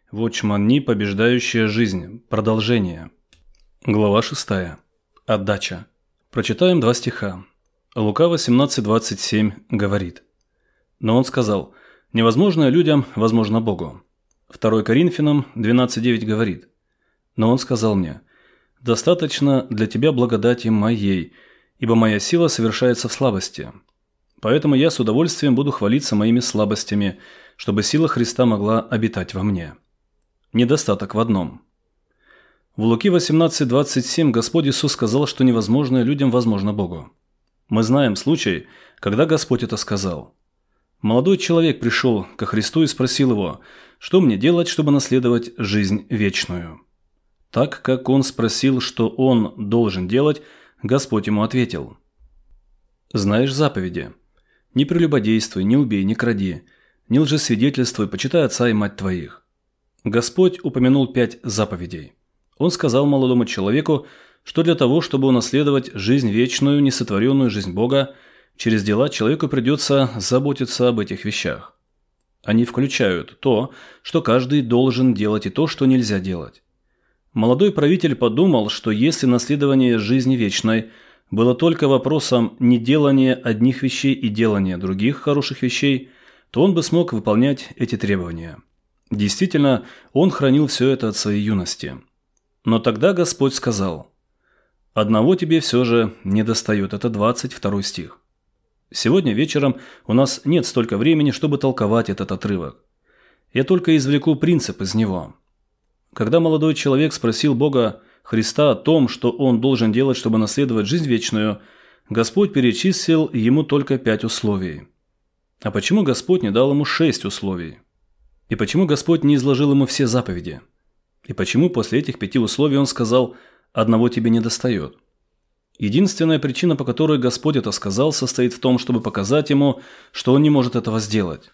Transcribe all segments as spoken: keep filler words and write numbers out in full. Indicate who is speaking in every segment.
Speaker 1: Watchman Nee «Побеждающая жизнь». Продолжение. Глава шестая. Отдача. Прочитаем два стиха. Лука восемнадцать двадцать семь говорит: «Но он сказал: невозможное людям возможно Богу». второе Коринфянам двенадцать девять говорит: «Но он сказал мне: достаточно для тебя благодати моей, ибо моя сила совершается в слабости. Поэтому я с удовольствием буду хвалиться моими слабостями, чтобы сила Христа могла обитать во мне». Недостаток в одном. В Луки восемнадцать двадцать семь Господь Иисус сказал, что невозможное людям возможно Богу. Мы знаем случай, когда Господь это сказал. Молодой человек пришел ко Христу и спросил его: «Что мне делать, чтобы наследовать жизнь вечную?» Так как он спросил, что он должен делать, Господь ему ответил: «Знаешь заповеди: не прелюбодействуй, не убей, не кради, не лжесвидетельствуй, почитай отца и мать твоих». Господь упомянул пять заповедей. Он сказал молодому человеку, что для того, чтобы унаследовать жизнь вечную, несотворенную жизнь Бога, через дела человеку придется заботиться об этих вещах. Они включают то, что каждый должен делать, и то, что нельзя делать. Молодой правитель подумал, что если наследование жизни вечной было только вопросом неделания одних вещей и делания других хороших вещей, то он бы смог выполнять эти требования. Действительно, он хранил все это от своей юности. Но тогда Господь сказал: «Одного тебе все же недостает». Это двадцать второй стих. Сегодня вечером у нас нет столько времени, чтобы толковать этот отрывок. Я только извлеку принцип из него. Когда молодой человек спросил Бога Христа о том, что он должен делать, чтобы наследовать жизнь вечную, Господь перечислил ему только пять условий. А почему Господь не дал ему шесть условий? И почему Господь не изложил ему все заповеди? И почему после этих пяти условий он сказал: «Одного тебе недостает»? Единственная причина, по которой Господь это сказал, состоит в том, чтобы показать ему, что он не может этого сделать.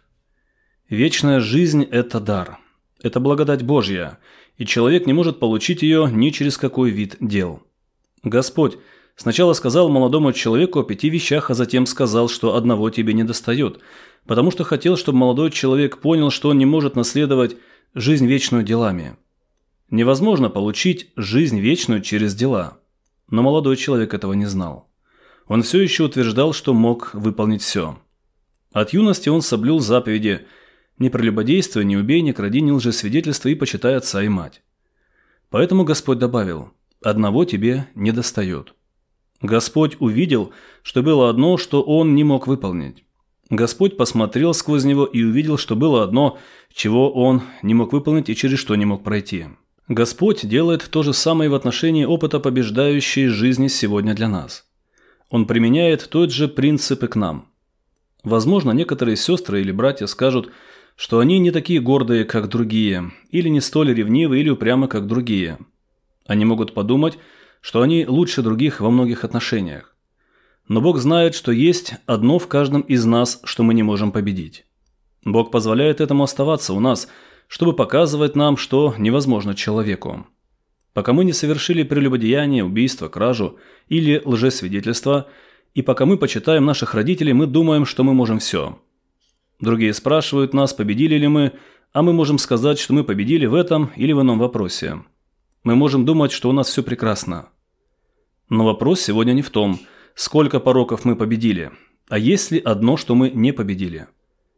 Speaker 1: Вечная жизнь – это дар. Это благодать Божья, и человек не может получить ее ни через какой вид дел. Господь сначала сказал молодому человеку о пяти вещах, а затем сказал, что одного тебе недостает, потому что хотел, чтобы молодой человек понял, что он не может наследовать жизнь вечную делами. Невозможно получить жизнь вечную через дела. Но молодой человек этого не знал. Он все еще утверждал, что мог выполнить все. От юности он соблюл заповеди: «Не прелюбодействуй, не убей, не кради, не лжесвидетельствуй и почитай отца и мать». Поэтому Господь добавил: «Одного тебе недостает». Господь увидел, что было одно, что он не мог выполнить. Господь посмотрел сквозь него и увидел, что было одно, чего он не мог выполнить и через что не мог пройти. Господь делает то же самое в отношении опыта побеждающей жизни сегодня для нас. Он применяет тот же принцип и к нам. Возможно, некоторые сестры или братья скажут, что они не такие гордые, как другие, или не столь ревнивы или упрямы, как другие. Они могут подумать, что они лучше других во многих отношениях. Но Бог знает, что есть одно в каждом из нас, что мы не можем победить. Бог позволяет этому оставаться у нас, чтобы показывать нам, что невозможно человеку. Пока мы не совершили прелюбодеяние, убийство, кражу или лжесвидетельство, и пока мы почитаем наших родителей, мы думаем, что мы можем все. Другие спрашивают нас, победили ли мы, а мы можем сказать, что мы победили в этом или в ином вопросе. Мы можем думать, что у нас все прекрасно. Но вопрос сегодня не в том, сколько пороков мы победили, а есть ли одно, что мы не победили.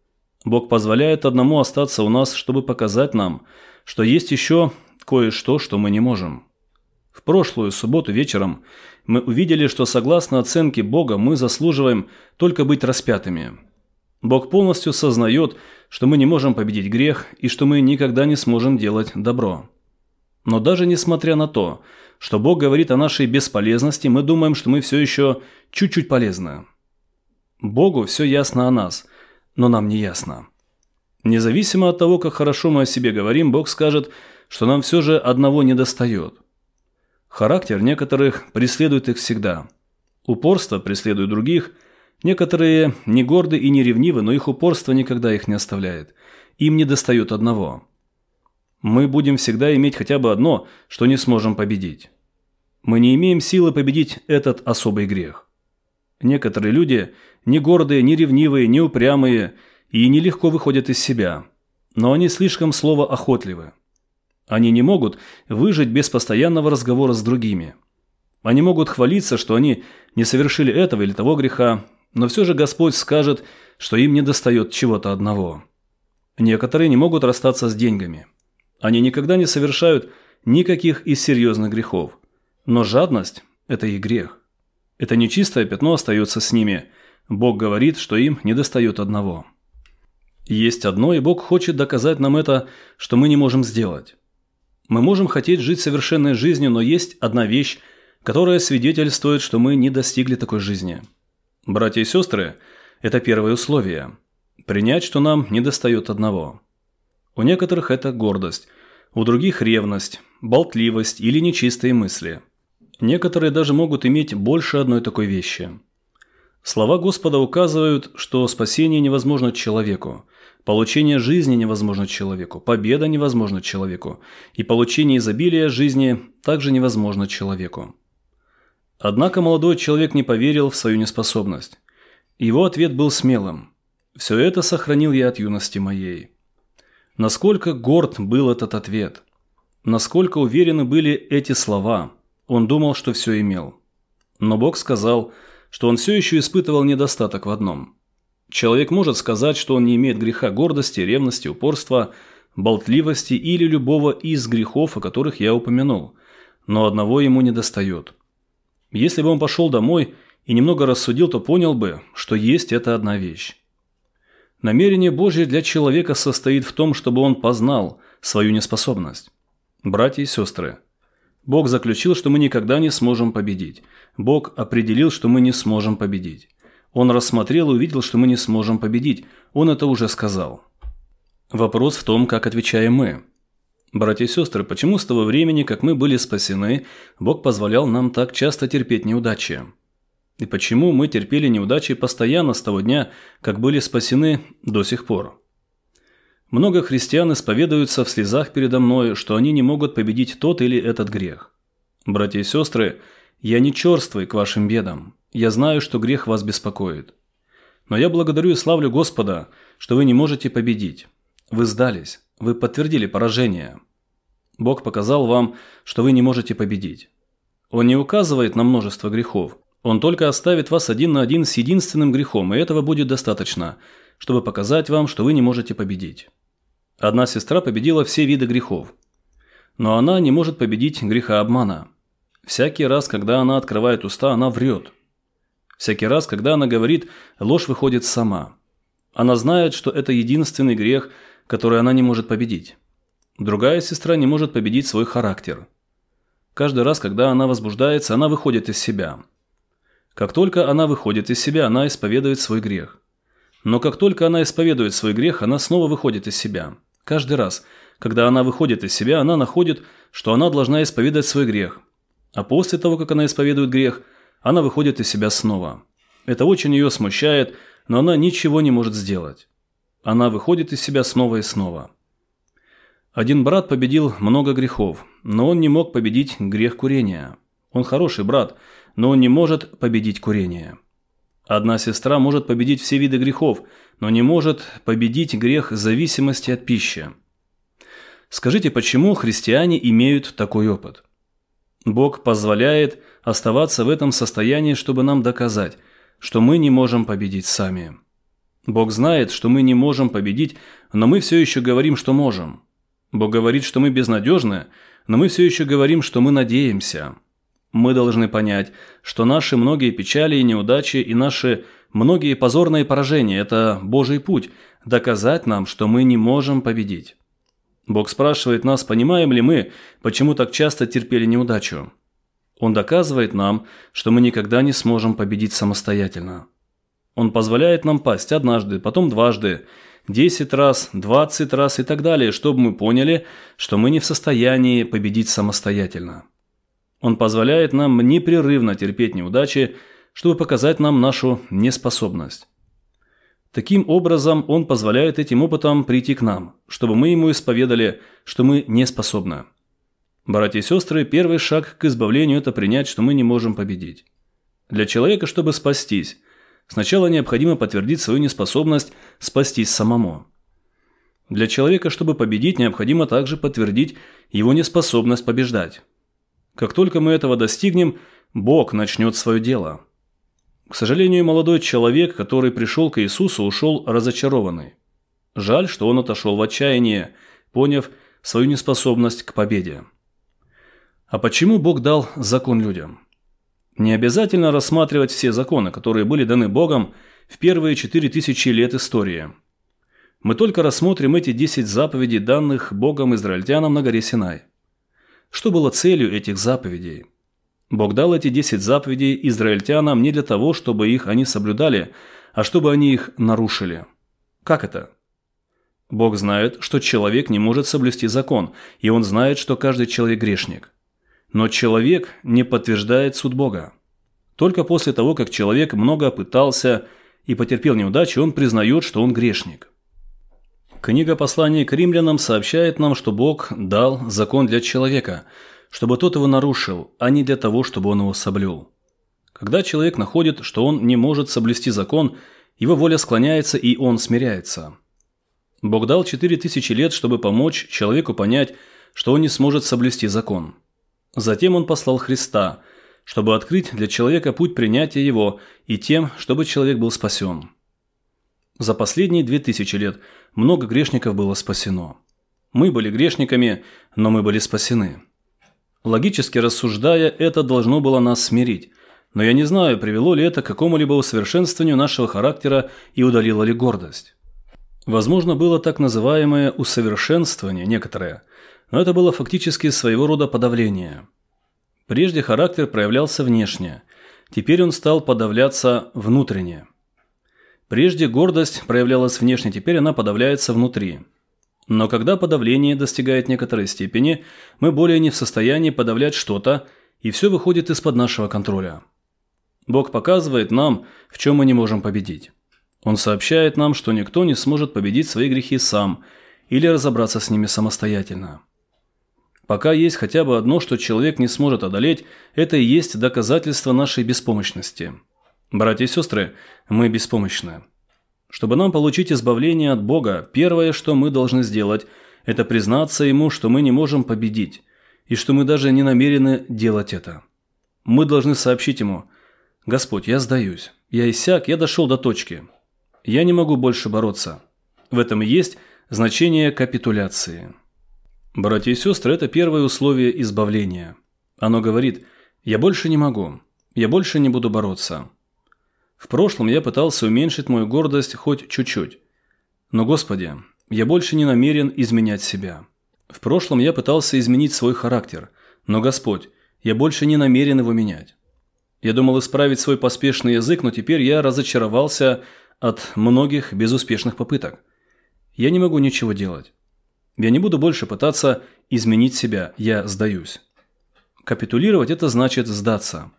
Speaker 1: Бог позволяет одному остаться у нас, чтобы показать нам, что есть еще кое-что, что мы не можем. В прошлую субботу вечером мы увидели, что согласно оценке Бога мы заслуживаем только быть распятыми. Бог полностью сознает, что мы не можем победить грех и что мы никогда не сможем делать добро. Но даже несмотря на то, что Бог говорит о нашей бесполезности, мы думаем, что мы все еще чуть-чуть полезны. Богу все ясно о нас, но нам не ясно. Независимо от того, как хорошо мы о себе говорим, Бог скажет, что нам все же одного недостает. Характер некоторых преследует их всегда. Упорство преследует других. Некоторые не горды и не ревнивы, но их упорство никогда их не оставляет. Им недостает одного. Мы будем всегда иметь хотя бы одно, что не сможем победить. Мы не имеем силы победить этот особый грех. Некоторые люди не гордые, не ревнивые, не упрямые и нелегко выходят из себя, но они слишком словоохотливы. Они не могут выжить без постоянного разговора с другими. Они могут хвалиться, что они не совершили этого или того греха, но все же Господь скажет, что им недостает чего-то одного. Некоторые не могут расстаться с деньгами. Они никогда не совершают никаких из серьезных грехов. Но жадность – это их грех. Это нечистое пятно остается с ними. Бог говорит, что им недостает одного. Есть одно, и Бог хочет доказать нам это, что мы не можем сделать. Мы можем хотеть жить совершенной жизнью, но есть одна вещь, которая свидетельствует, что мы не достигли такой жизни. Братья и сестры, это первое условие – принять, что нам недостает одного. У некоторых это гордость, у других ревность, болтливость или нечистые мысли. Некоторые даже могут иметь больше одной такой вещи. Слова Господа указывают, что спасение невозможно человеку, получение жизни невозможно человеку, победа невозможна человеку, и получение изобилия жизни также невозможно человеку. Однако молодой человек не поверил в свою неспособность. Его ответ был смелым. «Все это сохранил я от юности моей». Насколько горд был этот ответ. Насколько уверены были эти слова. Он думал, что все имел. Но Бог сказал, что он все еще испытывал недостаток в одном. Человек может сказать, что он не имеет греха гордости, ревности, упорства, болтливости или любого из грехов, о которых я упомянул, но одного ему недостает. Если бы он пошел домой и немного рассудил, то понял бы, что есть эта одна вещь. Намерение Божье для человека состоит в том, чтобы он познал свою неспособность. Братья и сестры, Бог заключил, что мы никогда не сможем победить. Бог определил, что мы не сможем победить. Он рассмотрел и увидел, что мы не сможем победить. Он это уже сказал. Вопрос в том, как отвечаем мы. Братья и сестры, почему с того времени, как мы были спасены, Бог позволял нам так часто терпеть неудачи? И почему мы терпели неудачи постоянно с того дня, как были спасены до сих пор? Много христиан исповедуются в слезах передо мной, что они не могут победить тот или этот грех. Братья и сестры, я не черствый к вашим бедам. Я знаю, что грех вас беспокоит. Но я благодарю и славлю Господа, что вы не можете победить. Вы сдались, вы подтвердили поражение. Бог показал вам, что вы не можете победить. Он не указывает на множество грехов. Он только оставит вас один на один с единственным грехом, и этого будет достаточно, чтобы показать вам, что вы не можете победить. Одна сестра победила все виды грехов. Но она не может победить греха обмана. Всякий раз, когда она открывает уста, она врет. Всякий раз, когда она говорит, ложь выходит сама. Она знает, что это единственный грех, который она не может победить. Другая сестра не может победить свой характер. Каждый раз, когда она возбуждается, она выходит из себя. Как только она выходит из себя, она исповедует свой грех. Но как только она исповедует свой грех, она снова выходит из себя. Каждый раз, когда она выходит из себя, она находит, что она должна исповедать свой грех. А после того, как она исповедует грех, она выходит из себя снова. Это очень ее смущает, но она ничего не может сделать. Она выходит из себя снова и снова. Один брат победил много грехов, но он не мог победить грех курения. Он хороший брат, но он не может победить курение. Одна сестра может победить все виды грехов, но не может победить грех зависимости от пищи. Скажите, почему христиане имеют такой опыт? Бог позволяет оставаться в этом состоянии, чтобы нам доказать, что мы не можем победить сами. Бог знает, что мы не можем победить, но мы все еще говорим, что можем. Бог говорит, что мы безнадежны, но мы все еще говорим, что мы надеемся. Мы должны понять, что наши многие печали и неудачи и наши многие позорные поражения – это Божий путь – доказать нам, что мы не можем победить. Бог спрашивает нас, понимаем ли мы, почему так часто терпели неудачу. Он доказывает нам, что мы никогда не сможем победить самостоятельно. Он позволяет нам пасть однажды, потом дважды, десять раз, двадцать раз и так далее, чтобы мы поняли, что мы не в состоянии победить самостоятельно. Он позволяет нам непрерывно терпеть неудачи, чтобы показать нам нашу неспособность. Таким образом, Он позволяет этим опытам прийти к нам, чтобы мы Ему исповедали, что мы не способны. Братья и сестры, первый шаг к избавлению – это принять, что мы не можем победить. Для человека, чтобы спастись, сначала необходимо подтвердить свою неспособность спастись самому. Для человека, чтобы победить, необходимо также подтвердить его неспособность побеждать. Как только мы этого достигнем, Бог начнет свое дело. К сожалению, молодой человек, который пришел к Иисусу, ушел разочарованный. Жаль, что он отошел в отчаяние, поняв свою неспособность к победе. А почему Бог дал закон людям? Не обязательно рассматривать все законы, которые были даны Богом в первые четыре тысячи лет истории. Мы только рассмотрим эти десять заповедей, данных Богом израильтянам на горе Синай. Что было целью этих заповедей? Бог дал эти десять заповедей израильтянам не для того, чтобы их они соблюдали, а чтобы они их нарушили. Как это? Бог знает, что человек не может соблюсти закон, и Он знает, что каждый человек грешник. Но человек не подтверждает суд Бога. Только после того, как человек много пытался и потерпел неудачу, он признает, что он грешник. Книга послания к римлянам сообщает нам, что Бог дал закон для человека, чтобы тот его нарушил, а не для того, чтобы он его соблюл. Когда человек находит, что он не может соблюсти закон, его воля склоняется и он смиряется. Бог дал четыре тысячи лет, чтобы помочь человеку понять, что он не сможет соблюсти закон. Затем Он послал Христа, чтобы открыть для человека путь принятия Его и тем, чтобы человек был спасен. За последние две тысячи лет много грешников было спасено. Мы были грешниками, но мы были спасены. Логически рассуждая, это должно было нас смирить, но я не знаю, привело ли это к какому-либо усовершенствованию нашего характера и удалило ли гордость. Возможно, было так называемое усовершенствование некоторое, но это было фактически своего рода подавление. Прежде характер проявлялся внешне, теперь он стал подавляться внутренне. Прежде гордость проявлялась внешне, теперь она подавляется внутри. Но когда подавление достигает некоторой степени, мы более не в состоянии подавлять что-то, и все выходит из-под нашего контроля. Бог показывает нам, в чем мы не можем победить. Он сообщает нам, что никто не сможет победить свои грехи сам или разобраться с ними самостоятельно. Пока есть хотя бы одно, что человек не сможет одолеть, это и есть доказательство нашей беспомощности. Братья и сестры, мы беспомощны. Чтобы нам получить избавление от Бога, первое, что мы должны сделать, это признаться Ему, что мы не можем победить, и что мы даже не намерены делать это. Мы должны сообщить Ему: «Господь, я сдаюсь, я иссяк, я дошел до точки. Я не могу больше бороться». В этом и есть значение капитуляции. Братья и сестры, это первое условие избавления. Оно говорит: «Я больше не могу, я больше не буду бороться». В прошлом я пытался уменьшить мою гордость хоть чуть-чуть. Но, Господи, я больше не намерен изменять себя. В прошлом я пытался изменить свой характер. Но, Господь, я больше не намерен его менять. Я думал исправить свой поспешный язык, но теперь я разочаровался от многих безуспешных попыток. Я не могу ничего делать. Я не буду больше пытаться изменить себя, я сдаюсь. Капитулировать – это значит сдаться.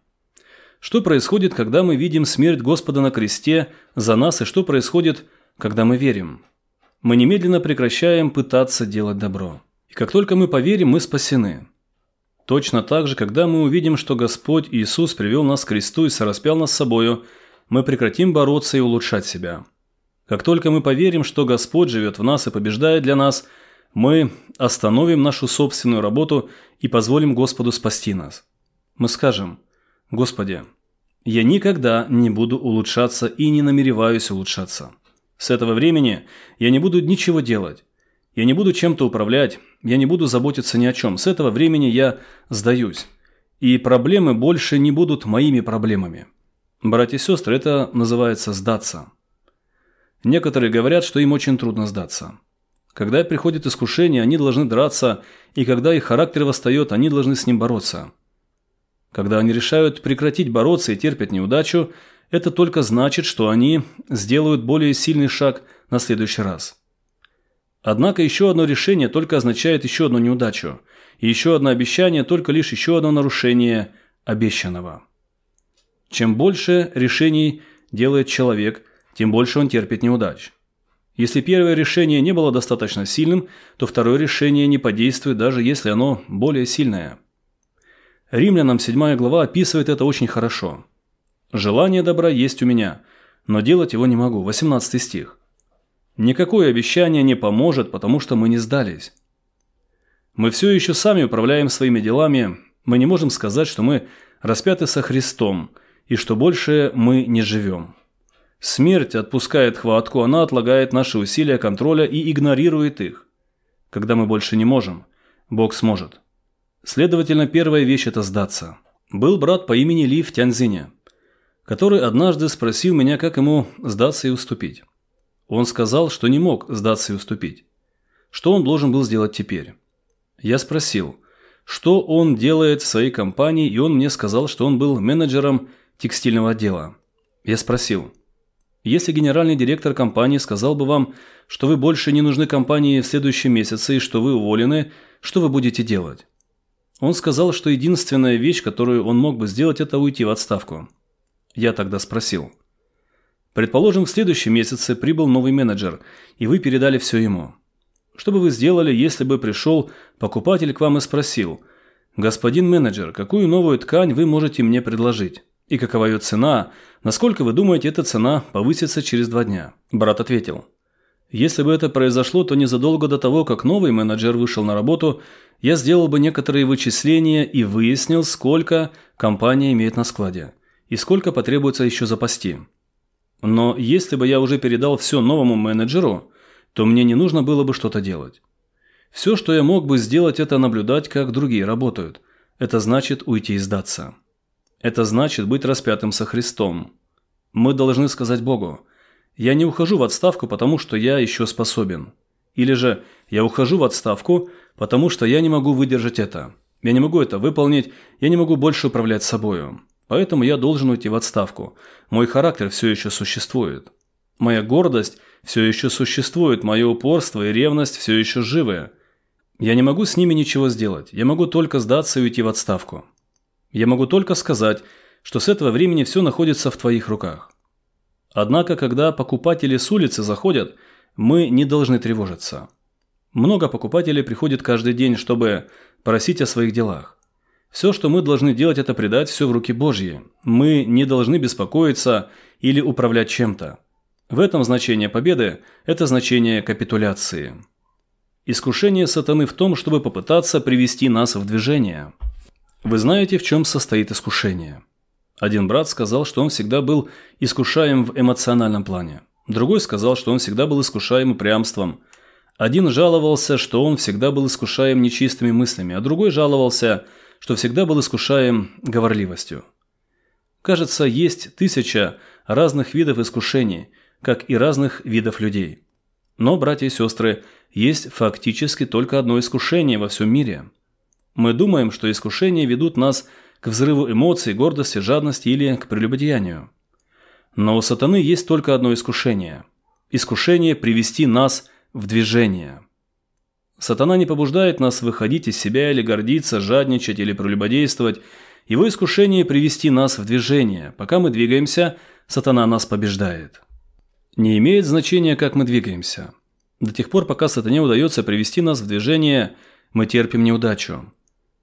Speaker 1: Что происходит, когда мы видим смерть Господа на кресте за нас, и что происходит, когда мы верим? Мы немедленно прекращаем пытаться делать добро. И как только мы поверим, мы спасены. Точно так же, когда мы увидим, что Господь Иисус привел нас к кресту и сораспял нас с собою, мы прекратим бороться и улучшать себя. Как только мы поверим, что Господь живет в нас и побеждает для нас, мы остановим нашу собственную работу и позволим Господу спасти нас. Мы скажем: «Господи, я никогда не буду улучшаться и не намереваюсь улучшаться. С этого времени я не буду ничего делать. Я не буду чем-то управлять, я не буду заботиться ни о чем. С этого времени я сдаюсь. И проблемы больше не будут моими проблемами». Братья и сестры, это называется сдаться. Некоторые говорят, что им очень трудно сдаться. Когда приходит искушение, они должны драться, и когда их характер восстает, они должны с ним бороться. Когда они решают прекратить бороться и терпят неудачу, это только значит, что они сделают более сильный шаг на следующий раз. Однако еще одно решение только означает еще одну неудачу, и еще одно обещание только лишь еще одно нарушение обещанного. Чем больше решений делает человек, тем больше он терпит неудач. Если первое решение не было достаточно сильным, то второе решение не подействует, даже если оно более сильное. Римлянам седьмая глава описывает это очень хорошо. «Желание добра есть у меня, но делать его не могу». восемнадцатый стих. Никакое обещание не поможет, потому что мы не сдались. Мы все еще сами управляем своими делами, мы не можем сказать, что мы распяты со Христом и что больше мы не живем. Смерть отпускает хватку, она отлагает наши усилия контроля и игнорирует их. Когда мы больше не можем, Бог сможет. Следовательно, первая вещь – это сдаться. Был брат по имени Ли в Тяньцзине, который однажды спросил меня, как ему сдаться и уступить. Он сказал, что не мог сдаться и уступить. Что он должен был сделать теперь? Я спросил, что он делает в своей компании, и он мне сказал, что он был менеджером текстильного отдела. Я спросил, если генеральный директор компании сказал бы вам, что вы больше не нужны компании в следующем месяце и что вы уволены, что вы будете делать? Он сказал, что единственная вещь, которую он мог бы сделать, это уйти в отставку. Я тогда спросил. Предположим, в следующем месяце прибыл новый менеджер, и вы передали все ему. Что бы вы сделали, если бы пришел покупатель к вам и спросил: «Господин менеджер, какую новую ткань вы можете мне предложить? И какова ее цена? Насколько вы думаете, эта цена повысится через два дня?» Брат ответил: «Если бы это произошло, то незадолго до того, как новый менеджер вышел на работу, я сделал бы некоторые вычисления и выяснил, сколько компания имеет на складе и сколько потребуется еще запасти. Но если бы я уже передал все новому менеджеру, то мне не нужно было бы что-то делать. Все, что я мог бы сделать, это наблюдать, как другие работают. Это значит уйти и сдаться. Это значит быть распятым со Христом. Мы должны сказать Богу: я не ухожу в отставку, потому что я еще способен. Или же я ухожу в отставку, потому что я не могу выдержать это. Я не могу это выполнить, я не могу больше управлять собою. Поэтому я должен уйти в отставку. Мой характер все еще существует. Моя гордость все еще существует, мое упорство и ревность все еще живы. Я не могу с ними ничего сделать, я могу только сдаться и уйти в отставку. Я могу только сказать, что с этого времени все находится в твоих руках. Однако, когда покупатели с улицы заходят, мы не должны тревожиться. Много покупателей приходит каждый день, чтобы просить о своих делах. Все, что мы должны делать, это предать все в руки Божьи. Мы не должны беспокоиться или управлять чем-то. В этом значение победы – это значение капитуляции. Искушение сатаны в том, чтобы попытаться привести нас в движение. Вы знаете, в чем состоит искушение? Один брат сказал, что он всегда был искушаем в эмоциональном плане. Другой сказал, что он всегда был искушаем упрямством. Один жаловался, что он всегда был искушаем нечистыми мыслями, а другой жаловался, что всегда был искушаем говорливостью. Кажется, есть тысяча разных видов искушений, как и разных видов людей. Но, братья и сестры, есть фактически только одно искушение во всем мире. Мы думаем, что искушения ведут нас к взрыву эмоций, гордости, жадности или к прелюбодеянию. Но у сатаны есть только одно искушение. Искушение привести нас в движение. Сатана не побуждает нас выходить из себя или гордиться, жадничать или прелюбодействовать. Его искушение привести нас в движение. Пока мы двигаемся, сатана нас побеждает. Не имеет значения, как мы двигаемся. До тех пор, пока сатане удается привести нас в движение, мы терпим неудачу.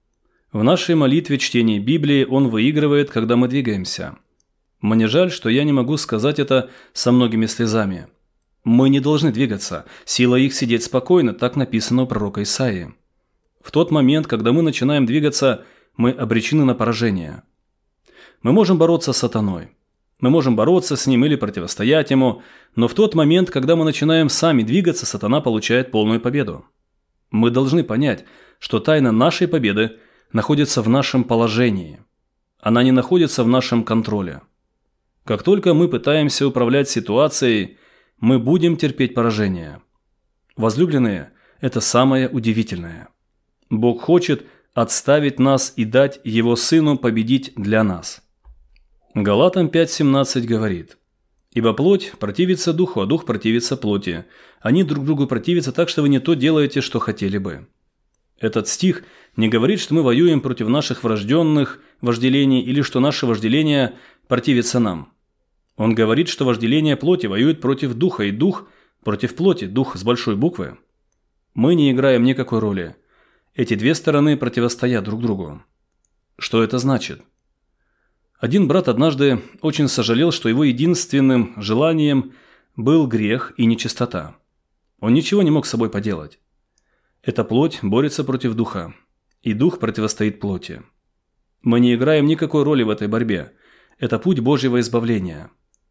Speaker 1: В нашей молитве чтения Библии он выигрывает, когда мы двигаемся. Мне жаль, что я не могу сказать это со многими слезами. Мы не должны двигаться, сила их сидеть спокойно, так написано у пророка Исаии. В тот момент, когда мы начинаем двигаться, мы обречены на поражение. Мы можем бороться с сатаной. Мы можем бороться с ним или противостоять ему, но в тот момент, когда мы начинаем сами двигаться, сатана получает полную победу. Мы должны понять, что тайна нашей победы находится в нашем положении. Она не находится в нашем контроле. Как только мы пытаемся управлять ситуацией, мы будем терпеть поражение. Возлюбленные, это самое удивительное. Бог хочет отставить нас и дать Его Сыну победить для нас. Галатам пять семнадцать говорит: «Ибо плоть противится духу, а дух противится плоти. Они друг другу противятся так, что вы не то делаете, что хотели бы». Этот стих не говорит, что мы воюем против наших врожденных вожделений или что наше вожделение противится нам. Он говорит, что вожделение плоти воюет против духа, и дух против плоти, дух с большой буквы. Мы не играем никакой роли. Эти две стороны противостоят друг другу. Что это значит? Один брат однажды очень сожалел, что его единственным желанием был грех и нечистота. Он ничего не мог с собой поделать. Эта плоть борется против духа, и дух противостоит плоти. Мы не играем никакой роли в этой борьбе. Это путь Божьего избавления.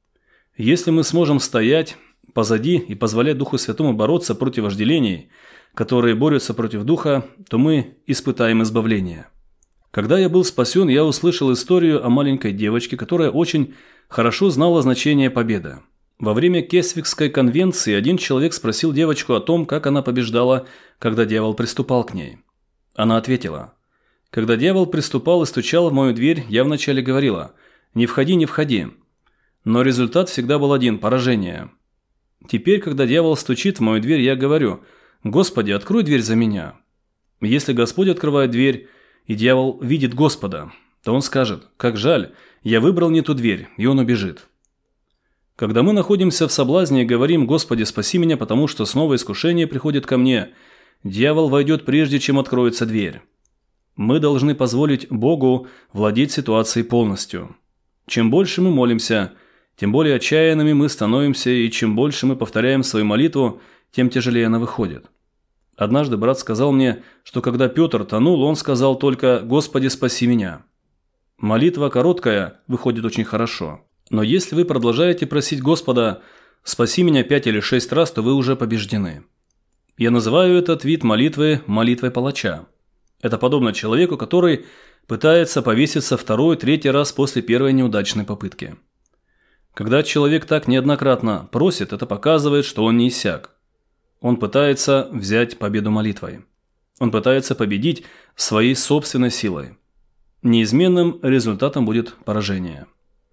Speaker 1: Если мы сможем стоять позади и позволять Духу Святому бороться против вожделений, которые борются против Духа, то мы испытаем избавление. Когда я был спасен, я услышал историю о маленькой девочке, которая очень хорошо знала значение победы. Во время Кесвикской конвенции один человек спросил девочку о том, как она побеждала, когда дьявол приступал к ней. Она ответила: «Когда дьявол приступал и стучал в мою дверь, я вначале говорила: „Не входи, не входи“. Но результат всегда был один – поражение. Теперь, когда дьявол стучит в мою дверь, я говорю: „Господи, открой дверь за меня“. Если Господь открывает дверь, и дьявол видит Господа, то он скажет: „Как жаль, я выбрал не ту дверь“, и он убежит. Когда мы находимся в соблазне и говорим: „Господи, спаси меня, потому что снова искушение приходит ко мне“, дьявол войдет прежде, чем откроется дверь. Мы должны позволить Богу владеть ситуацией полностью. Чем больше мы молимся, тем более отчаянными мы становимся, и чем больше мы повторяем свою молитву, тем тяжелее она выходит. Однажды брат сказал мне, что когда Петр тонул, он сказал только: „Господи, спаси меня“. Молитва короткая выходит очень хорошо. Но если вы продолжаете просить Господа: „Спаси меня“ пять или шесть раз, то вы уже побеждены. Я называю этот вид молитвы молитвой палача. Это подобно человеку, который пытается повеситься второй, третий раз после первой неудачной попытки. Когда человек так неоднократно просит, это показывает, что он не иссяк. Он пытается взять победу молитвой. Он пытается победить своей собственной силой. Неизменным результатом будет поражение.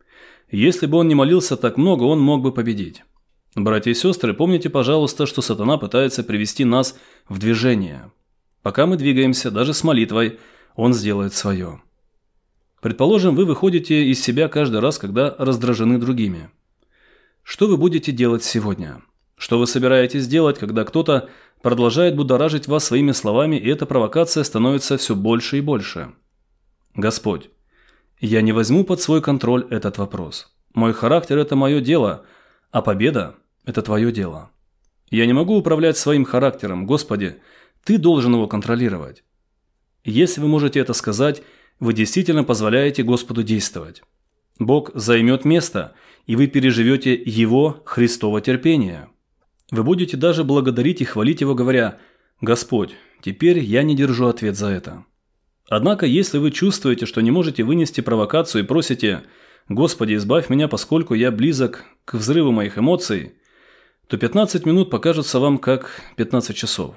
Speaker 1: Если бы он не молился так много, он мог бы победить. Братья и сестры, помните, пожалуйста, что сатана пытается привести нас в движение. Пока мы двигаемся, даже с молитвой, он сделает свое. Предположим, вы выходите из себя каждый раз, когда раздражены другими. Что вы будете делать сегодня? Что вы собираетесь делать, когда кто-то продолжает будоражить вас своими словами, и эта провокация становится все больше и больше? Господь, я не возьму под свой контроль этот вопрос. Мой характер – это мое дело, а победа – это твое дело. Я не могу управлять своим характером. Господи, ты должен его контролировать. Если вы можете это сказать, вы действительно позволяете Господу действовать. Бог займет место, и вы переживете Его Христово терпение. Вы будете даже благодарить и хвалить Его, говоря: «Господь, теперь я не держу ответ за это». Однако, если вы чувствуете, что не можете вынести провокацию и просите: «Господи, избавь меня, поскольку я близок к взрыву моих эмоций», то пятнадцать минут покажутся вам как пятнадцать часов.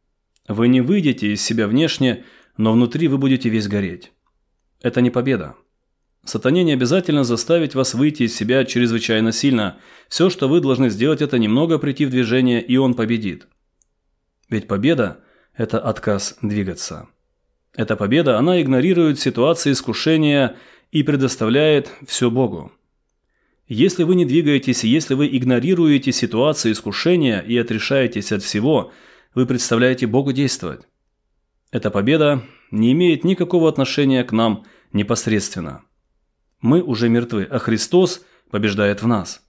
Speaker 1: Вы не выйдете из себя внешне, но внутри вы будете весь гореть. Это не победа. Сатане не обязательно заставить вас выйти из себя чрезвычайно сильно. Все, что вы должны сделать, это немного прийти в движение, и он победит. Ведь победа – это отказ двигаться. Эта победа, она игнорирует ситуации искушения и предоставляет все Богу. Если вы не двигаетесь, если вы игнорируете ситуации искушения и отрешаетесь от всего, вы представляете Богу действовать. Эта победа не имеет никакого отношения к нам непосредственно. Мы уже мертвы, а Христос побеждает в нас.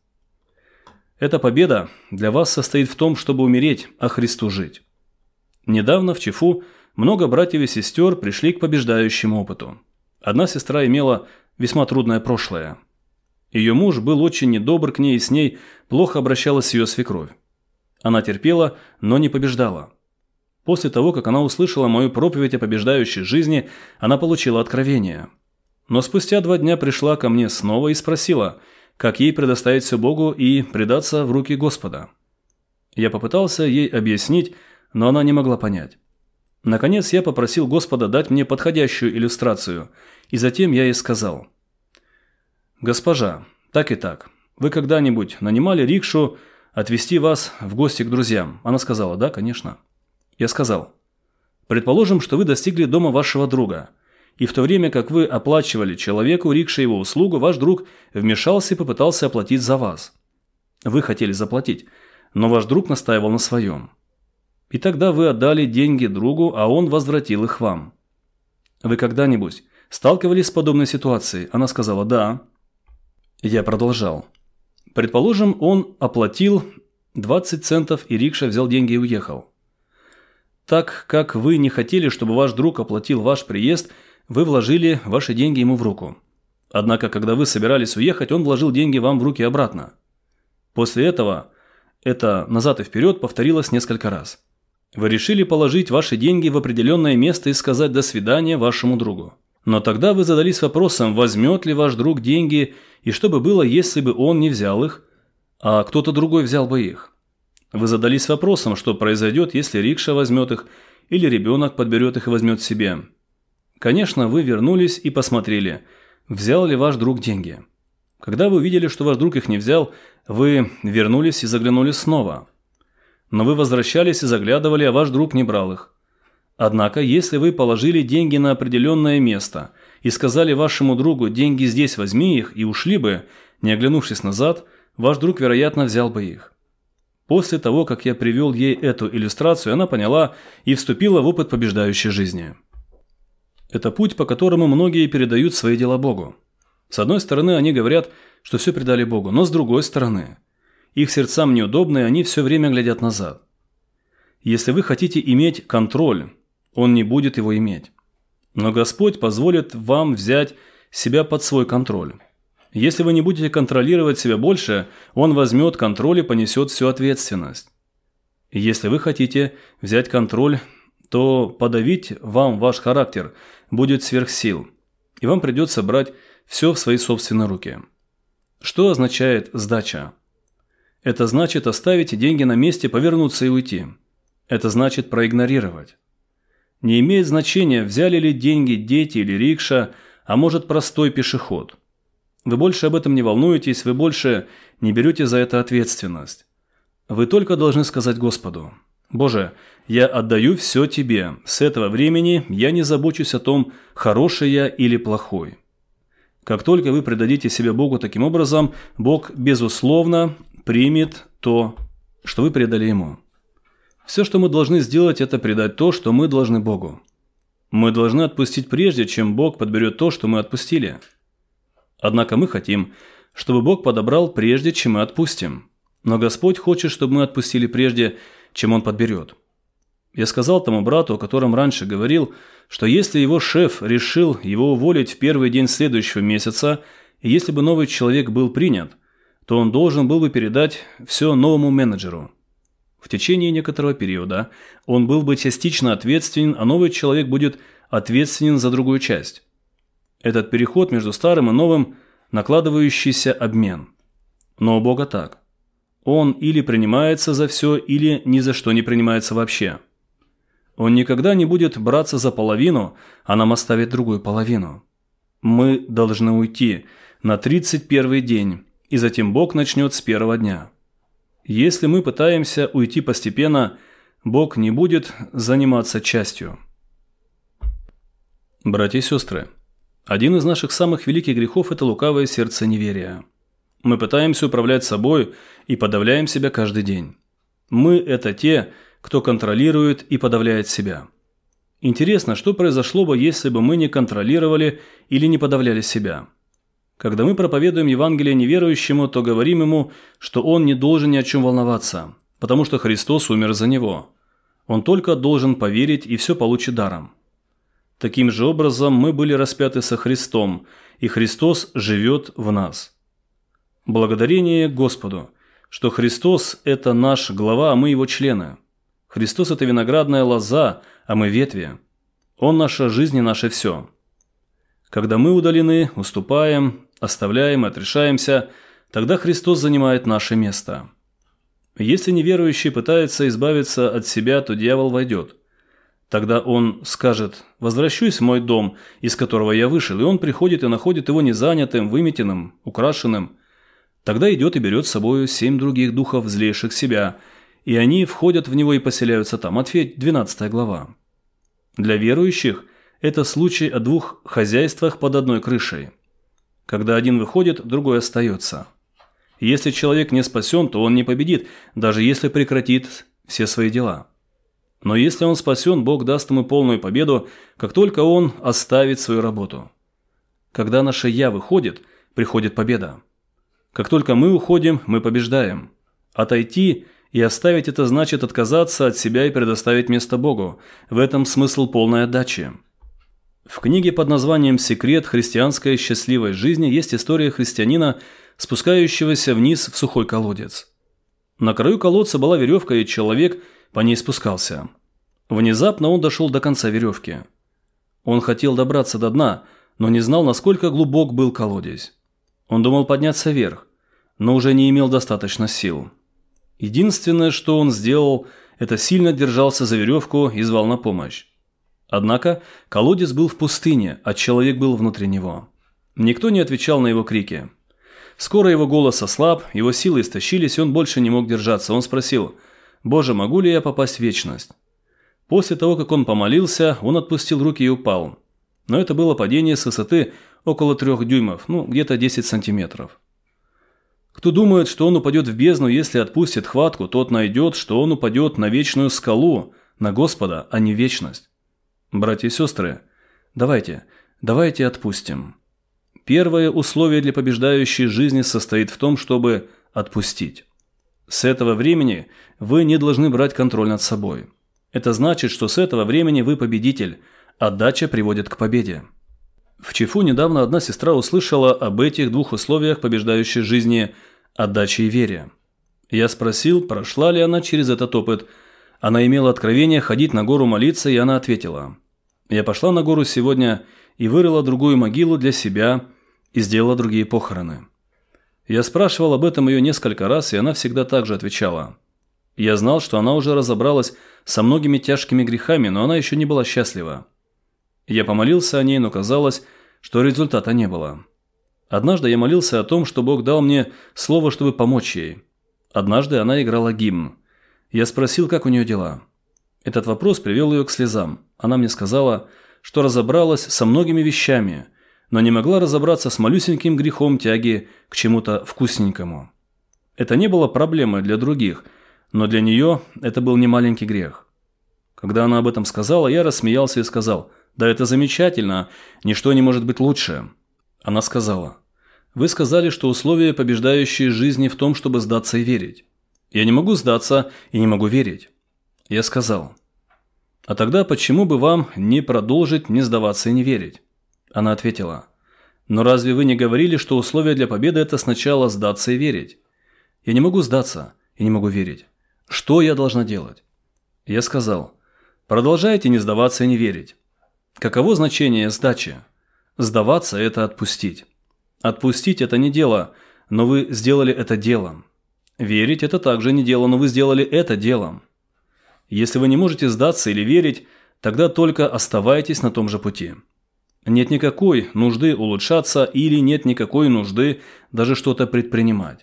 Speaker 1: Эта победа для вас состоит в том, чтобы умереть, а Христу жить. Недавно в Чифу много братьев и сестер пришли к побеждающему опыту. Одна сестра имела весьма трудное прошлое. Ее муж был очень недобр к ней, и с ней плохо обращалась ее свекровь. Она терпела, но не побеждала. После того, как она услышала мою проповедь о побеждающей жизни, она получила откровение. Но спустя два дня пришла ко мне снова и спросила, как ей предоставить все Богу и предаться в руки Господа. Я попытался ей объяснить, но она не могла понять. Наконец я попросил Господа дать мне подходящую иллюстрацию, и затем я ей сказал: «Госпожа, так и так, вы когда-нибудь нанимали рикшу отвезти вас в гости к друзьям?» Она сказала: «Да, конечно». Я сказал: «Предположим, что вы достигли дома вашего друга, и в то время как вы оплачивали человеку рикше его услугу, ваш друг вмешался и попытался оплатить за вас. Вы хотели заплатить, но ваш друг настаивал на своем. И тогда вы отдали деньги другу, а он возвратил их вам. Вы когда-нибудь сталкивались с подобной ситуацией?» Она сказала: «Да». Я продолжал: «Предположим, он оплатил, двадцать центов, и рикша взял деньги и уехал. Так как вы не хотели, чтобы ваш друг оплатил ваш приезд, вы вложили ваши деньги ему в руку. Однако, когда вы собирались уехать, он вложил деньги вам в руки обратно. После этого это назад и вперед повторилось несколько раз. Вы решили положить ваши деньги в определенное место и сказать «до свидания» вашему другу. Но тогда вы задались вопросом, возьмет ли ваш друг деньги и что бы было, если бы он не взял их, а кто-то другой взял бы их. Вы задались вопросом, что произойдет, если рикша возьмет их или ребенок подберет их и возьмет себе. Конечно, вы вернулись и посмотрели, взял ли ваш друг деньги. Когда вы увидели, что ваш друг их не взял, вы вернулись и заглянули снова. Но вы возвращались и заглядывали, а ваш друг не брал их. Однако, если вы положили деньги на определенное место и сказали вашему другу «деньги здесь, возьми их» и ушли бы, не оглянувшись назад, ваш друг, вероятно, взял бы их. После того, как я привел ей эту иллюстрацию, она поняла и вступила в опыт побеждающей жизни. Это путь, по которому многие передают свои дела Богу. С одной стороны, они говорят, что все предали Богу, но с другой стороны, их сердцам неудобно, и они все время глядят назад. Если вы хотите иметь контроль, Он не будет его иметь. Но Господь позволит вам взять себя под свой контроль. Если вы не будете контролировать себя больше, Он возьмет контроль и понесет всю ответственность. Если вы хотите взять контроль, то подавить вам ваш характер будет сверх сил, и вам придется брать все в свои собственные руки. Что означает сдача? Это значит оставить деньги на месте, повернуться и уйти. Это значит проигнорировать. Не имеет значения, взяли ли деньги дети или рикша, а может простой пешеход. Вы больше об этом не волнуетесь, вы больше не берете за это ответственность. Вы только должны сказать Господу: «Боже, я отдаю все Тебе. С этого времени я не забочусь о том, хороший я или плохой». Как только вы предадите себя Богу таким образом, Бог, безусловно, примет то, что вы предали Ему. Все, что мы должны сделать, это предать то, что мы должны Богу. Мы должны отпустить прежде, чем Бог подберет то, что мы отпустили. Однако мы хотим, чтобы Бог подобрал прежде, чем мы отпустим. Но Господь хочет, чтобы мы отпустили прежде, чем Он подберет. Я сказал тому брату, о котором раньше говорил, что если его шеф решил его уволить в первый день следующего месяца, и если бы новый человек был принят, то он должен был бы передать все новому менеджеру. В течение некоторого периода он был бы частично ответственен, а новый человек будет ответственен за другую часть. Этот переход между старым и новым – накладывающийся обмен. Но у Бога так. Он или принимается за все, или ни за что не принимается вообще. Он никогда не будет браться за половину, а нам оставит другую половину. Мы должны уйти на тридцать первый день, и затем Бог начнет с первого дня. Если мы пытаемся уйти постепенно, Бог не будет заниматься частью. Братья и сестры, один из наших самых великих грехов – это лукавое сердце неверия. Мы пытаемся управлять собой и подавляем себя каждый день. Мы – это те, кто контролирует и подавляет себя. Интересно, что произошло бы, если бы мы не контролировали или не подавляли себя? Когда мы проповедуем Евангелие неверующему, то говорим ему, что он не должен ни о чем волноваться, потому что Христос умер за него. Он только должен поверить, и все получит даром. Таким же образом мы были распяты со Христом, и Христос живет в нас. Благодарение Господу, что Христос – это наш глава, а мы его члены. Христос – это виноградная лоза, а мы ветви. Он – наша жизнь и наше все. Когда мы удалены, уступаем, оставляем и отрешаемся, тогда Христос занимает наше место. Если неверующий пытается избавиться от себя, то дьявол войдет. Тогда он скажет: «Возвращусь в мой дом, из которого я вышел», и он приходит и находит его незанятым, выметенным, украшенным. Тогда идет и берет с собой семь других духов, злейших себя, и они входят в него и поселяются там. Матфея двенадцатая глава. Для верующих это случай о двух хозяйствах под одной крышей. Когда один выходит, другой остается. Если человек не спасен, то он не победит, даже если прекратит все свои дела. Но если он спасен, Бог даст ему полную победу, как только он оставит свою работу. Когда наше «я» выходит, приходит победа. Как только мы уходим, мы побеждаем. Отойти И оставить это значит отказаться от себя и предоставить место Богу. В этом смысл полной отдачи. В книге под названием «Секрет христианской счастливой жизни» есть история христианина, спускающегося вниз в сухой колодец. На краю колодца была веревка, и человек по ней спускался. Внезапно он дошел до конца веревки. Он хотел добраться до дна, но не знал, насколько глубок был колодец. Он думал подняться вверх, но уже не имел достаточно сил. Единственное, что он сделал, это сильно держался за веревку и звал на помощь. Однако колодец был в пустыне, а человек был внутри него. Никто не отвечал на его крики. Скоро его голос ослаб, его силы истощились, и он больше не мог держаться. Он спросил: «Боже, могу ли я попасть в вечность?» После того, как он помолился, он отпустил руки и упал. Но это было падение с высоты около трех дюймов, ну, где-то десять сантиметров. Кто думает, что он упадет в бездну, если отпустит хватку, тот найдет, что он упадет на вечную скалу, на Господа, а не в вечность. Братья и сестры, давайте, давайте отпустим. Первое условие для побеждающей жизни состоит в том, чтобы отпустить. С этого времени вы не должны брать контроль над собой. Это значит, что с этого времени вы победитель. Отдача приводит к победе. В ЧИФУ недавно одна сестра услышала об этих двух условиях побеждающей жизни – отдаче и вере. Я спросил, прошла ли она через этот опыт. Она имела откровение ходить на гору молиться, и она ответила: «Я пошла на гору сегодня и вырыла другую могилу для себя и сделала другие похороны». Я спрашивал об этом ее несколько раз, и она всегда так же отвечала. Я знал, что она уже разобралась со многими тяжкими грехами, но она еще не была счастлива. Я помолился о ней, но казалось, что результата не было. Однажды я молился о том, что Бог дал мне слово, чтобы помочь ей. Однажды она играла гимн. Я спросил, как у нее дела. Этот вопрос привел ее к слезам. Она мне сказала, что разобралась со многими вещами, но не могла разобраться с малюсеньким грехом тяги к чему-то вкусненькому. Это не было проблемой для других, но для нее это был немаленький грех. Когда она об этом сказала, я рассмеялся и сказал: «Да это замечательно, ничто не может быть лучше». Она сказала: «Вы сказали, что условие побеждающей жизни в том, чтобы сдаться и верить. Я не могу сдаться и не могу верить». Я сказал: «А тогда почему бы вам не продолжить не сдаваться и не верить?» Она ответила: «Но разве вы не говорили, что условие для победы – это сначала сдаться и верить? Я не могу сдаться и не могу верить. Что я должна делать?» Я сказал: «Продолжайте не сдаваться и не верить. Каково значение сдачи? Сдаваться – это отпустить. Отпустить – это не дело, но вы сделали это делом. Верить – это также не дело, но вы сделали это делом. Если вы не можете сдаться или верить, тогда только оставайтесь на том же пути. Нет никакой нужды улучшаться или нет никакой нужды даже что-то предпринимать.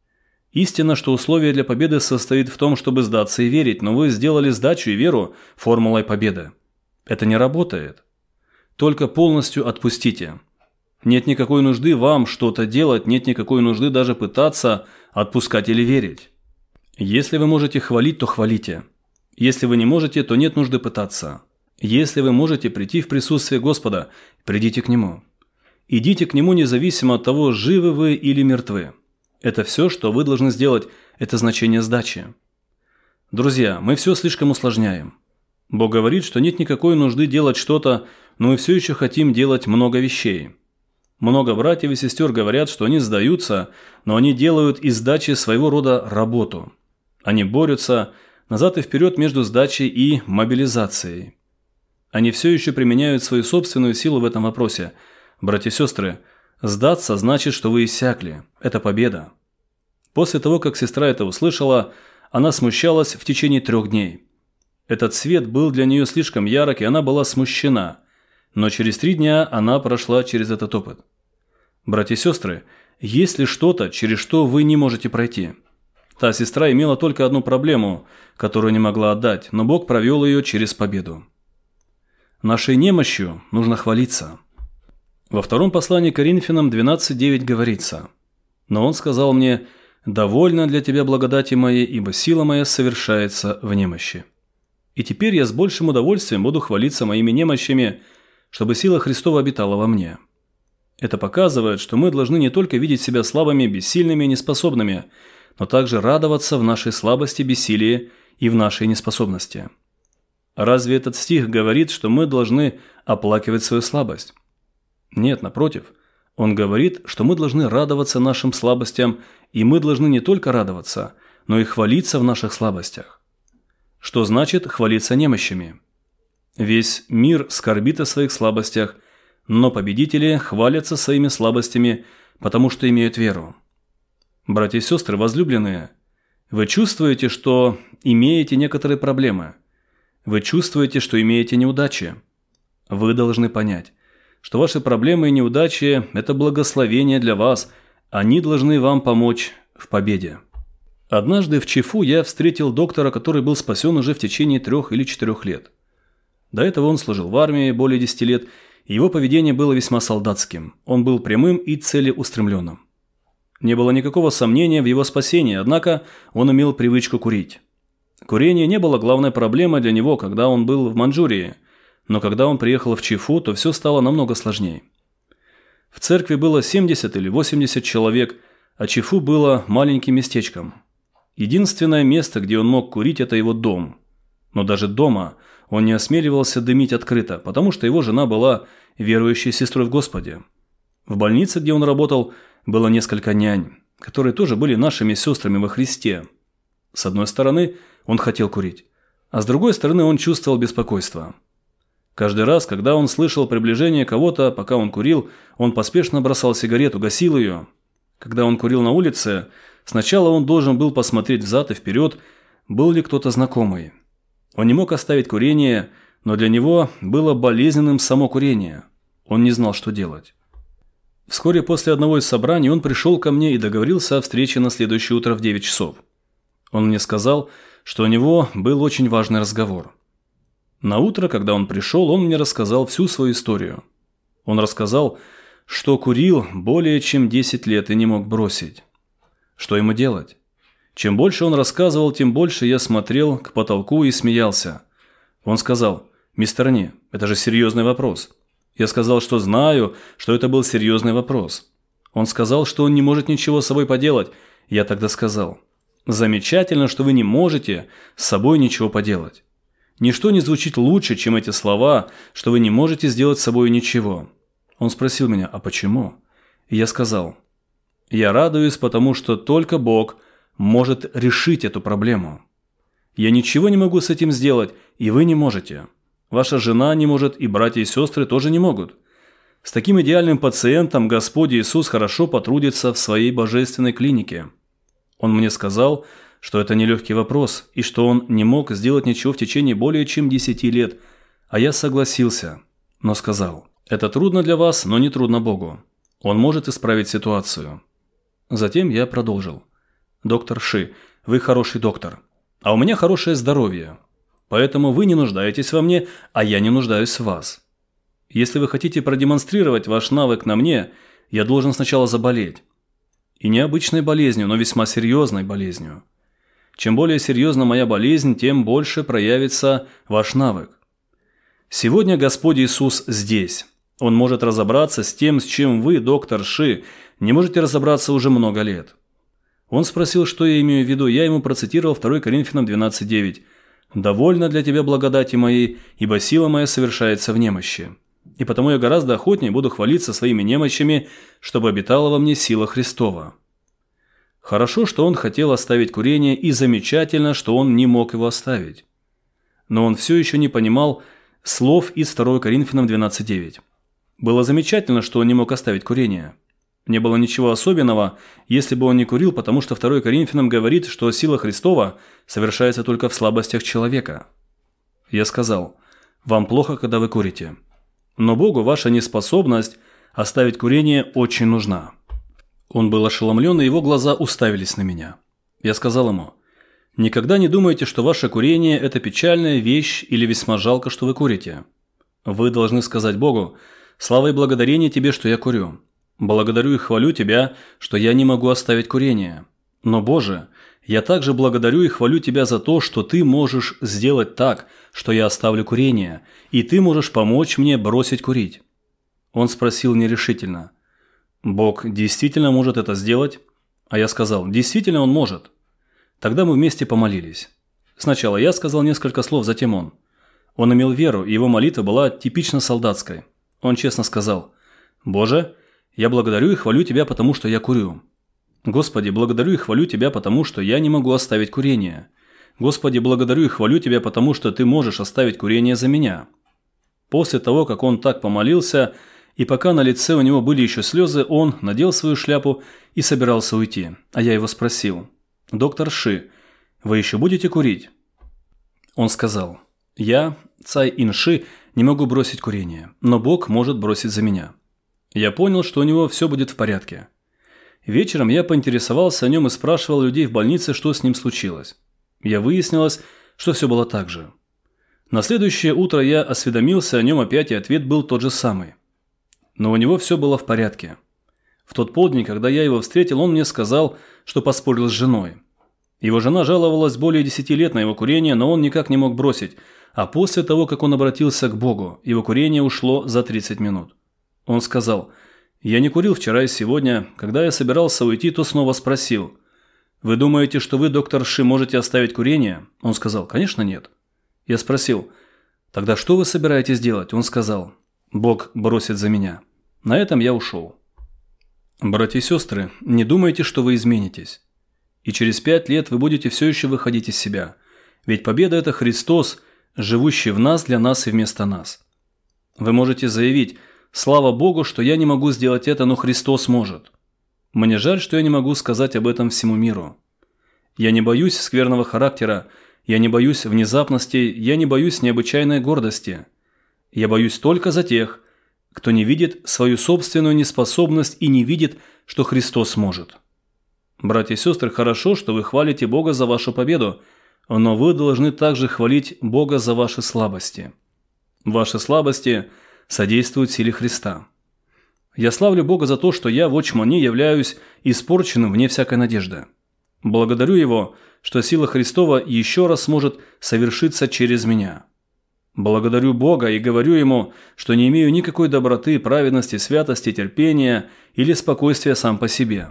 Speaker 1: Истина, что условие для победы состоит в том, чтобы сдаться и верить, но вы сделали сдачу и веру формулой победы. Это не работает. Только полностью отпустите. Нет никакой нужды вам что-то делать, нет никакой нужды даже пытаться отпускать или верить. Если вы можете хвалить, то хвалите. Если вы не можете, то нет нужды пытаться. Если вы можете прийти в присутствие Господа, придите к Нему. Идите к Нему независимо от того, живы вы или мертвы. Это все, что вы должны сделать, это значение сдачи. Друзья, мы все слишком усложняем. Бог говорит, что нет никакой нужды делать что-то, но мы все еще хотим делать много вещей. Много братьев и сестер говорят, что они сдаются, но они делают из сдачи своего рода работу. Они борются назад и вперед между сдачей и мобилизацией. Они все еще применяют свою собственную силу в этом вопросе. Братья и сестры, сдаться значит, что вы иссякли. Это победа. После того, как сестра это услышала, она смущалась в течение трех дней. Этот свет был для нее слишком ярок, и она была смущена. Но через три дня она прошла через этот опыт. Братья и сестры, есть ли что-то, через что вы не можете пройти? Та сестра имела только одну проблему, которую не могла отдать, но Бог провел ее через победу. Нашей немощью нужно хвалиться. Во втором послании к Коринфянам двенадцать девять говорится: «Но он сказал мне: довольно для тебя благодати моей, ибо сила моя совершается в немощи». И теперь я с большим удовольствием буду хвалиться моими немощами, чтобы сила Христова обитала во мне. Это показывает, что мы должны не только видеть себя слабыми, бессильными и неспособными, но также радоваться в нашей слабости, бессилии и в нашей неспособности. Разве этот стих говорит, что мы должны оплакивать свою слабость? Нет, напротив. Он говорит, что мы должны радоваться нашим слабостям, и мы должны не только радоваться, но и хвалиться в наших слабостях. Что значит хвалиться немощами? Весь мир скорбит о своих слабостях, но победители хвалятся своими слабостями, потому что имеют веру. Братья и сестры, возлюбленные, вы чувствуете, что имеете некоторые проблемы. Вы чувствуете, что имеете неудачи. Вы должны понять, что ваши проблемы и неудачи – это благословение для вас, они должны вам помочь в победе. Однажды в Чифу я встретил доктора, который был спасен уже в течение трех или четырех лет. До этого он служил в армии более десяти лет, и его поведение было весьма солдатским. Он был прямым и целеустремленным. Не было никакого сомнения в его спасении, однако он имел привычку курить. Курение не было главной проблемой для него, когда он был в Маньчжурии, но когда он приехал в Чифу, то все стало намного сложнее. В церкви было семьдесят или восемьдесят человек, а Чифу было маленьким местечком. Единственное место, где он мог курить, это его дом. Но даже дома он не осмеливался дымить открыто, потому что его жена была верующей сестрой в Господе. В больнице, где он работал, было несколько нянь, которые тоже были нашими сестрами во Христе. С одной стороны, он хотел курить, а с другой стороны, он чувствовал беспокойство. Каждый раз, когда он слышал приближение кого-то, пока он курил, он поспешно бросал сигарету, гасил ее. Когда он курил на улице, сначала он должен был посмотреть взад и вперед, был ли кто-то знакомый. Он не мог оставить курение, но для него было болезненным само курение. Он не знал, что делать. Вскоре после одного из собраний он пришел ко мне и договорился о встрече на следующее утро в девять часов. Он мне сказал, что у него был очень важный разговор. На утро, когда он пришел, он мне рассказал всю свою историю. Он рассказал, что курил более чем десять лет и не мог бросить. Что ему делать? Чем больше он рассказывал, тем больше я смотрел к потолку и смеялся. Он сказал: «Мистер Ни, это же серьезный вопрос». Я сказал, что знаю, что это был серьезный вопрос. Он сказал, что он не может ничего с собой поделать. Я тогда сказал: «Замечательно, что вы не можете с собой ничего поделать. Ничто не звучит лучше, чем эти слова, что вы не можете сделать с собой ничего». Он спросил меня: «А почему?» И я сказал: «Я радуюсь, потому что только Бог может решить эту проблему. Я ничего не могу с этим сделать, и вы не можете. Ваша жена не может, и братья и сестры тоже не могут. С таким идеальным пациентом Господь Иисус хорошо потрудится в своей божественной клинике». Он мне сказал, что это нелегкий вопрос, и что он не мог сделать ничего в течение более чем десяти лет, а я согласился, но сказал: «Это трудно для вас, но не трудно Богу. Он может исправить ситуацию». Затем я продолжил: «Доктор Ши, вы хороший доктор, а у меня хорошее здоровье, поэтому вы не нуждаетесь во мне, а я не нуждаюсь в вас. Если вы хотите продемонстрировать ваш навык на мне, я должен сначала заболеть. И не обычной болезнью, но весьма серьезной болезнью. Чем более серьезна моя болезнь, тем больше проявится ваш навык. Сегодня Господь Иисус здесь. Он может разобраться с тем, с чем вы, доктор Ши, не можете разобраться уже много лет». Он спросил, что я имею в виду. Я ему процитировал второе Коринфянам двенадцать девять. «Довольно для тебя благодати моей, ибо сила моя совершается в немощи. И потому я гораздо охотнее буду хвалиться своими немощами, чтобы обитала во мне сила Христова». Хорошо, что он хотел оставить курение, и замечательно, что он не мог его оставить. Но он все еще не понимал слов из второе Коринфянам двенадцать девять. Было замечательно, что он не мог оставить курение. Не было ничего особенного, если бы он не курил, потому что второе Коринфянам говорит, что сила Христова совершается только в слабостях человека. Я сказал: «Вам плохо, когда вы курите. Но Богу ваша неспособность оставить курение очень нужна». Он был ошеломлен, и его глаза уставились на меня. Я сказал ему: «Никогда не думайте, что ваше курение – это печальная вещь или весьма жалко, что вы курите. Вы должны сказать Богу: слава и благодарение тебе, что я курю. Благодарю и хвалю тебя, что я не могу оставить курение. Но, Боже, я также благодарю и хвалю тебя за то, что ты можешь сделать так, что я оставлю курение, и ты можешь помочь мне бросить курить». Он спросил нерешительно: «Бог действительно может это сделать?» А я сказал: «Действительно он может». Тогда мы вместе помолились. Сначала я сказал несколько слов, затем он. Он имел веру, и его молитва была типично солдатской. Он честно сказал: «Боже, я благодарю и хвалю Тебя, потому что я курю. Господи, благодарю и хвалю Тебя, потому что я не могу оставить курение. Господи, благодарю и хвалю Тебя, потому что Ты можешь оставить курение за меня». После того, как он так помолился, и пока на лице у него были еще слезы, он надел свою шляпу и собирался уйти. А я его спросил: «Доктор Ши, вы еще будете курить?» Он сказал: «Я, Цай Ин Ши, не могу бросить курение, но Бог может бросить за меня». Я понял, что у него все будет в порядке. Вечером я поинтересовался о нем и спрашивал людей в больнице, что с ним случилось. Я выяснилось, что все было так же. На следующее утро я осведомился о нем опять, и ответ был тот же самый. Но у него все было в порядке. В тот полдень, когда я его встретил, он мне сказал, что поспорил с женой. Его жена жаловалась более десяти лет на его курение, но он никак не мог бросить, а после того, как он обратился к Богу, его курение ушло за тридцать минут. Он сказал: «Я не курил вчера и сегодня. Когда я собирался уйти, то снова спросил: «Вы думаете, что вы, доктор Ши, можете оставить курение?» Он сказал: «Конечно нет». Я спросил: «Тогда что вы собираетесь делать?» Он сказал: «Бог бросит за меня». На этом я ушел. Братья и сестры, не думайте, что вы изменитесь. И через пять лет вы будете все еще выходить из себя. Ведь победа – это Христос, живущий в нас, для нас и вместо нас. Вы можете заявить: «Слава Богу, что я не могу сделать это, но Христос может». Мне жаль, что я не могу сказать об этом всему миру. Я не боюсь скверного характера, я не боюсь внезапностей, я не боюсь необычайной гордости. Я боюсь только за тех, кто не видит свою собственную неспособность и не видит, что Христос может. Братья и сестры, хорошо, что вы хвалите Бога за вашу победу, но вы должны также хвалить Бога за ваши слабости. Ваши слабости содействуют силе Христа. Я славлю Бога за то, что я в Очмане являюсь испорченным вне всякой надежды. Благодарю Его, что сила Христова еще раз может совершиться через меня. Благодарю Бога и говорю Ему, что не имею никакой доброты, праведности, святости, терпения или спокойствия сам по себе.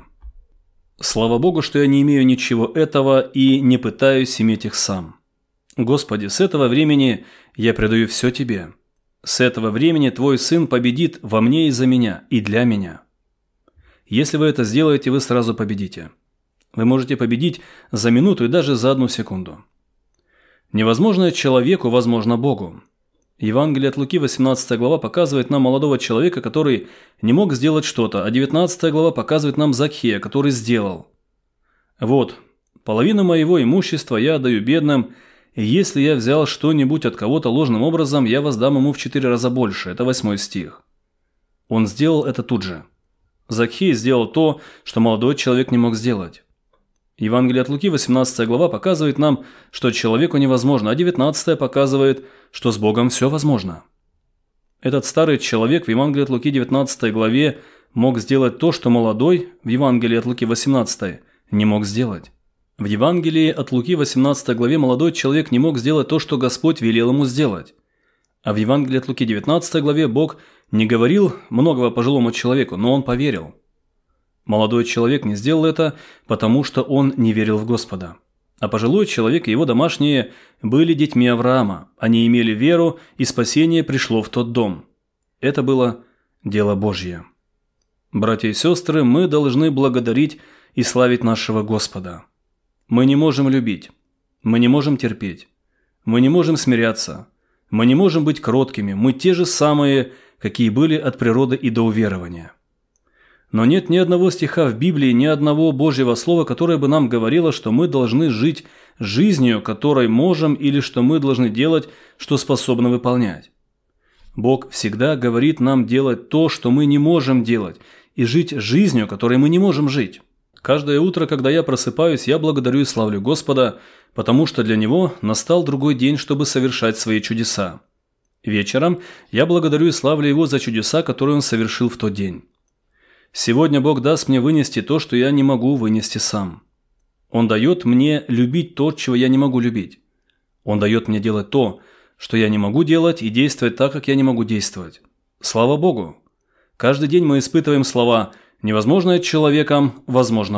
Speaker 1: Слава Богу, что я не имею ничего этого и не пытаюсь иметь их сам. Господи, с этого времени я предаю все Тебе. С этого времени Твой Сын победит во мне и за меня, и для меня. Если вы это сделаете, вы сразу победите. Вы можете победить за минуту и даже за одну секунду. Невозможное человеку возможно Богу. Евангелие от Луки, восемнадцатая глава, показывает нам молодого человека, который не мог сделать что-то, а девятнадцатая глава показывает нам Закхея, который сделал. «Вот, половину моего имущества я отдаю бедным, и если я взял что-нибудь от кого-то ложным образом, я воздам ему в четыре раза больше». Это восьмой стих. Он сделал это тут же. Закхей сделал то, что молодой человек не мог сделать. Евангелие от Луки, восемнадцатая глава, показывает нам, что человеку невозможно, а девятнадцатая показывает, что с Богом все возможно. Этот старый человек в Евангелии от Луки, девятнадцатой главе, мог сделать то, что молодой в Евангелии от Луки, восемнадцатой, не мог сделать. В Евангелии от Луки, восемнадцатой главе, молодой человек не мог сделать то, что Господь велел ему сделать. А в Евангелии от Луки, девятнадцатой главе, Бог не говорил многого пожилому человеку, но он поверил. Молодой человек не сделал это, потому что он не верил в Господа. А пожилой человек и его домашние были детьми Авраама. Они имели веру, и спасение пришло в тот дом. Это было дело Божье. Братья и сестры, мы должны благодарить и славить нашего Господа. Мы не можем любить, мы не можем терпеть, мы не можем смиряться, мы не можем быть кроткими, мы те же самые, какие были от природы и до уверования. Но нет ни одного стиха в Библии, ни одного Божьего слова, которое бы нам говорило, что мы должны жить жизнью, которой можем, или что мы должны делать, что способны выполнять. Бог всегда говорит нам делать то, что мы не можем делать, и жить жизнью, которой мы не можем жить. Каждое утро, когда я просыпаюсь, я благодарю и славлю Господа, потому что для Него настал другой день, чтобы совершать свои чудеса. Вечером я благодарю и славлю Его за чудеса, которые Он совершил в тот день. Сегодня Бог даст мне вынести то, что я не могу вынести сам. Он дает мне любить то, чего я не могу любить. Он дает мне делать то, что я не могу делать, и действовать так, как я не могу действовать. Слава Богу! Каждый день мы испытываем слова «невозможное человеком, возможно